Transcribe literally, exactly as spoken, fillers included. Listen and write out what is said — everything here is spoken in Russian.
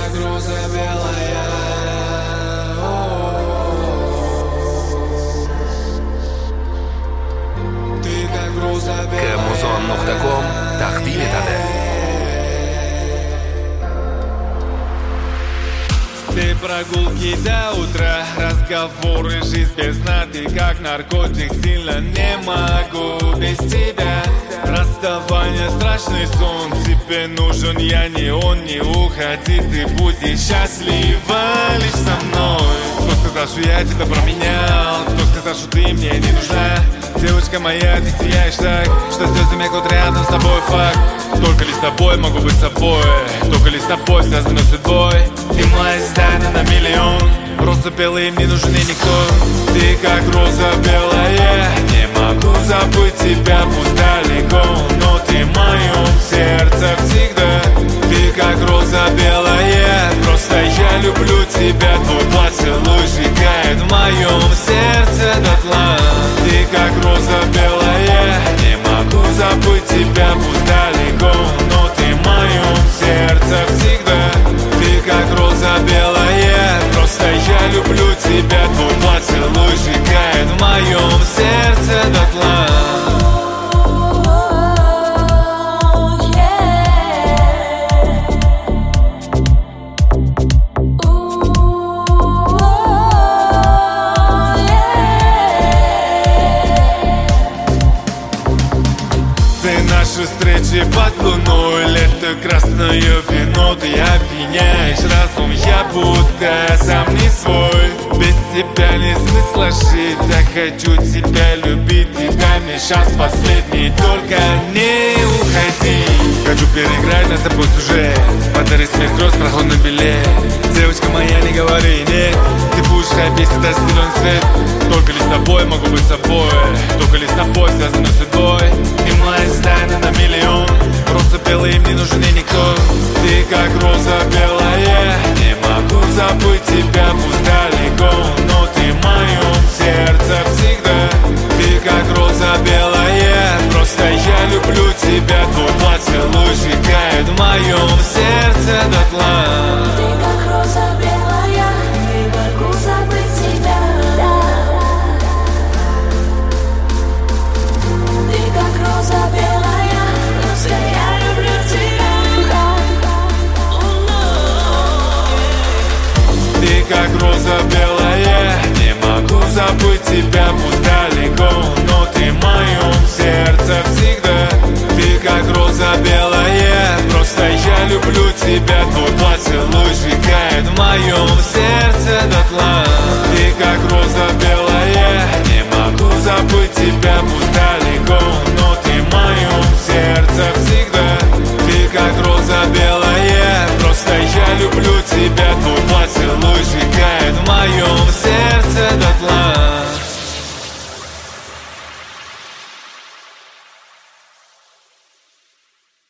как роза белая. Ты как роза белая. Кэмузон нуқта ком тақдим etadi. Ты прогулки до утра, разговоры, жизнь без дна. Ты как наркотик, сильно не могу без тебя. Расставание, страшный сон. Тебе нужен я, не он, не уходи. Ты будешь счастлива лишь со мной. Кто сказал, что я тебя променял? Кто сказал, что ты мне не нужна? Девочка моя, ты сияешь так, что слезы мекнут рядом с тобой факт. Только лишь с тобой могу быть собой. Только лишь с тобой связаны судьбой. Ты моя звезда на миллион. Роза белая, не нужен и никто. Ты как роза белая. Не могу забыть тебя, пусть далеко, но ты в моем сердце всегда. Ты как роза белая. Просто я люблю тебя. Твой поцелуй сжигает в моем сердце дотла. Ты как роза белая. Не могу забыть тебя, пусть далеко, но ты в моем сердце всегда. Ты как роза белая. Просто я люблю тебя. Твой поцелуй сжигает в моем сердце дотла. Наши встречи под луной, лето, красное вино. Ты опьяняешь разум, я будто сам не свой. Без тебя не смысла жить, так хочу тебя любить. И дай мне шанс последний, только не уходи. Хочу переиграть на тобой сюжет, подари смех гроз, прохладный билет. Девочка моя, не говори нет, ты будешь ходить, даже зеленый цвет. Только лишь с тобой могу быть собой. Только лишь с тобой связаны судьбой. Ты моя звезда на миллион. Роза белая, мне нужен и никто. Ты как роза белая. Не могу забыть тебя, пусть далеко, но ты в моем сердце всегда. Ты как роза белая. Просто я люблю тебя. Твой поцелуй сжигает в моем сердце дотла. Ты как роза белая. Не могу забыть тебя. Ты как роза белая. Просто я люблю тебя. Ты как роза белая. Не могу забыть тебя, пусть далеко, но ты в моем сердце всегда. Ты как роза белая. Просто я люблю тебя. Твой поцелуй сжигает в моем сердце дотла. Ты как роза белая. Не могу забыть тебя, пусть